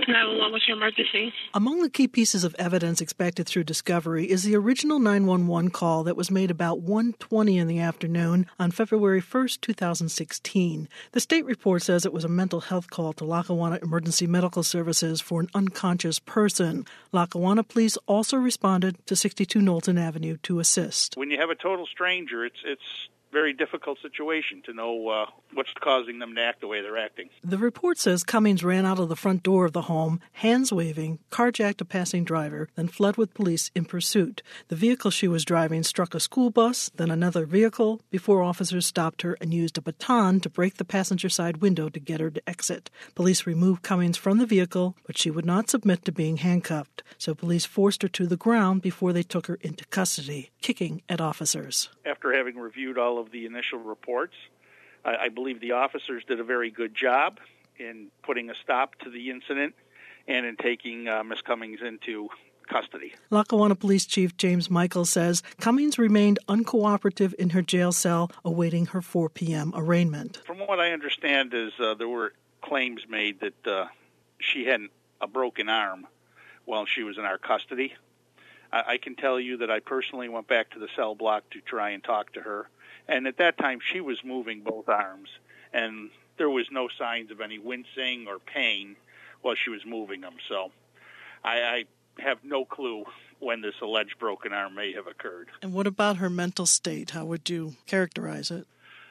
911, what's your emergency? Among the key pieces of evidence expected through discovery is the original 911 call that was made about 1:20 in the afternoon on February 1st, 2016. The state report says it was a mental health call to Lackawanna Emergency Medical Services for an unconscious person. Lackawanna police also responded to 62 Knowlton Avenue to assist. When you have a total stranger, it's very difficult situation to know what's causing them to act the way they're acting. The report says Cummings ran out of the front door of the home, hands waving, carjacked a passing driver, then fled with police in pursuit. The vehicle she was driving struck a school bus, then another vehicle, before officers stopped her and used a baton to break the passenger side window to get her to exit. Police removed Cummings from the vehicle, but she would not submit to being handcuffed, so police forced her to the ground before they took her into custody, kicking at officers. After having reviewed all of the initial reports, I believe the officers did a very good job in putting a stop to the incident and in taking Ms. Cummings into custody. Lackawanna Police Chief James Michael says Cummings remained uncooperative in her jail cell awaiting her 4 p.m. arraignment. From what I understand is there were claims made that she had a broken arm while she was in our custody. I can tell you that I personally went back to the cell block to try and talk to her. And at that time, she was moving both arms, and there was no signs of any wincing or pain while she was moving them. So I have no clue when this alleged broken arm may have occurred. And what about her mental state? How would you characterize it?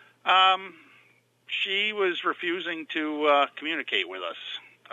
She was refusing to communicate with us.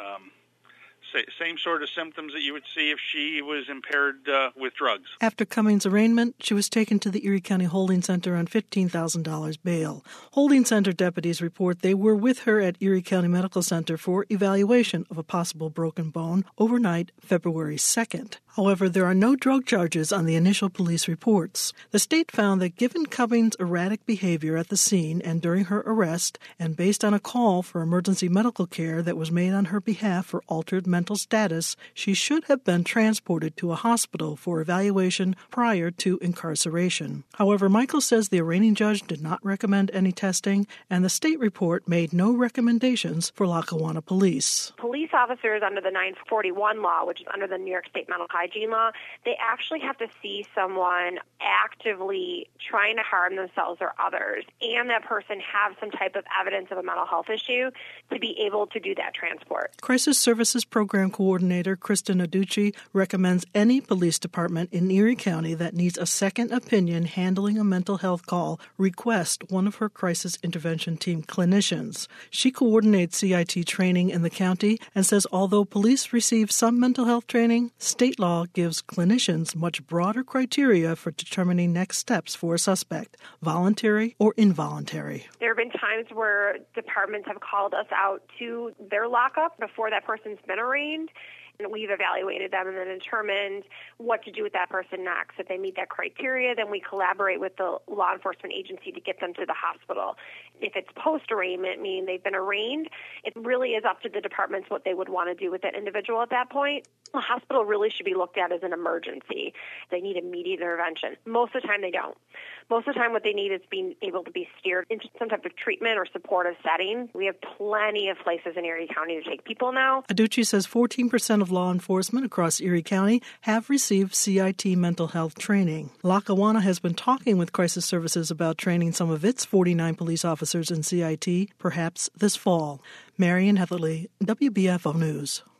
Same sort of symptoms that you would see if she was impaired with drugs. After Cummings' arraignment, she was taken to the Erie County Holding Center on $15,000 bail. Holding Center deputies report they were with her at Erie County Medical Center for evaluation of a possible broken bone overnight, February 2nd. However, there are no drug charges on the initial police reports. The state found that given Cummings' erratic behavior at the scene and during her arrest, and based on a call for emergency medical care that was made on her behalf for altered mental status, she should have been transported to a hospital for evaluation prior to incarceration. However, Michael says the arraigning judge did not recommend any testing, and the state report made no recommendations for Lackawanna police. Police officers under the 941 law, which is under the New York State Mental Hygiene law, they actually have to see someone actively trying to harm themselves or others, and that person have some type of evidence of a mental health issue to be able to do that transport. Crisis Services Program Coordinator Kristen Aducci recommends any police department in Erie County that needs a second opinion handling a mental health call request one of her crisis intervention team clinicians. She coordinates CIT training in the county and says although police receive some mental health training, state law gives clinicians much broader criteria for determining next steps for a suspect, voluntary or involuntary. There have been times where departments have called us out to their lockup before that person's been arraigned, and we've evaluated them and then determined what to do with that person next. If they meet that criteria, then we collaborate with the law enforcement agency to get them to the hospital. If it's post-arraignment, meaning they've been arraigned, it really is up to the departments what they would want to do with that individual at that point. The hospital really should be looked at as an emergency. They need immediate intervention. Most of the time, they don't. Most of the time, what they need is being able to be steered into some type of treatment or supportive setting. We have plenty of places in Erie County to take people now. Aducci says 14% of law enforcement across Erie County have received CIT mental health training. Lackawanna has been talking with Crisis Services about training some of its 49 police officers in CIT, perhaps this fall. Marian Heatherly, WBFO News.